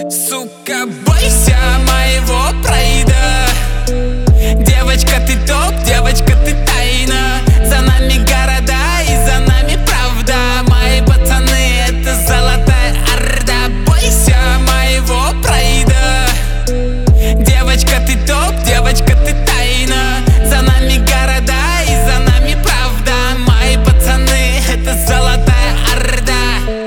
Сука, бойся моего прайда. Девочка, ты топ, девочка, ты тайна. За нами города и за нами правда. Мои пацаны, это золотая орда. Бойся моего прайда. Девочка, ты топ, девочка, ты тайна. За нами города и за нами правда. Мои пацаны, это золотая орда.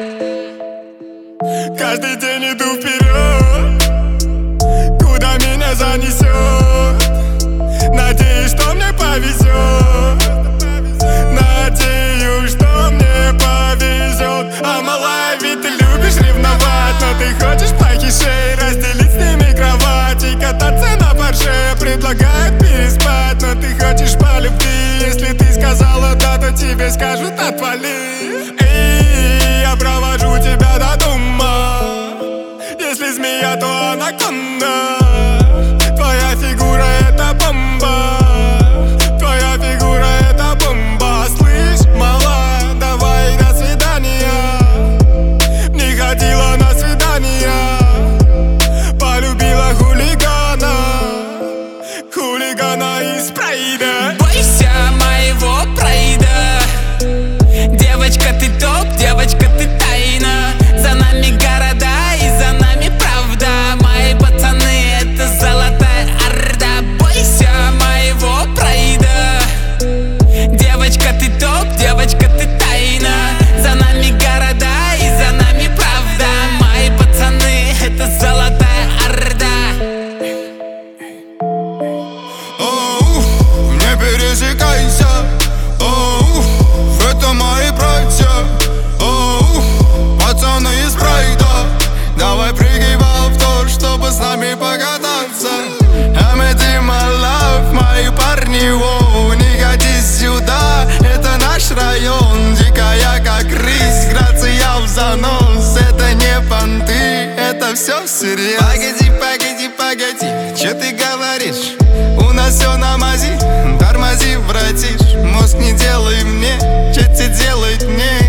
Каждый день иду вперед, куда меня занесет. Надеюсь, что мне повезет. Надеюсь, что мне повезет. А малая, ведь ты любишь ревновать, но ты хочешь плохишей разделить с ними кровать и кататься на порше. Предлагают переспать, но ты хочешь по любви. Если ты сказала да, то тебе скажут отвали. Эй, я провожу тебя до дома. Если змея, то анаконда. Твоя фигура это бомба. Твоя фигура это бомба. Слышь, мала, давай до свидания. Не ходила на свидания, полюбила хулигана. Хулигана из прайда. Бойся моего прайда. Девочка, ты топ, девочка, ты тайна. За нами города и за нами правда. Мои пацаны, это золотая орда. Бойся моего прайда. Девочка, ты топ, девочка, ты тайна. За нами города и за нами правда. Мои пацаны, это золотая орда. Не пересекайся. Это мои братья. Пацаны из прайда. Давай прыгай в авто, чтобы с нами покататься. My love, мои парни, воу. Не ходи сюда, это наш район. Дикая как рысь, грация в занос. Это не понты, это все всерьез. Погоди, погоди, погоди, че ты говоришь? У нас все на мази, тормози, братиш. Мозг не делай мне, че тебе делать мне?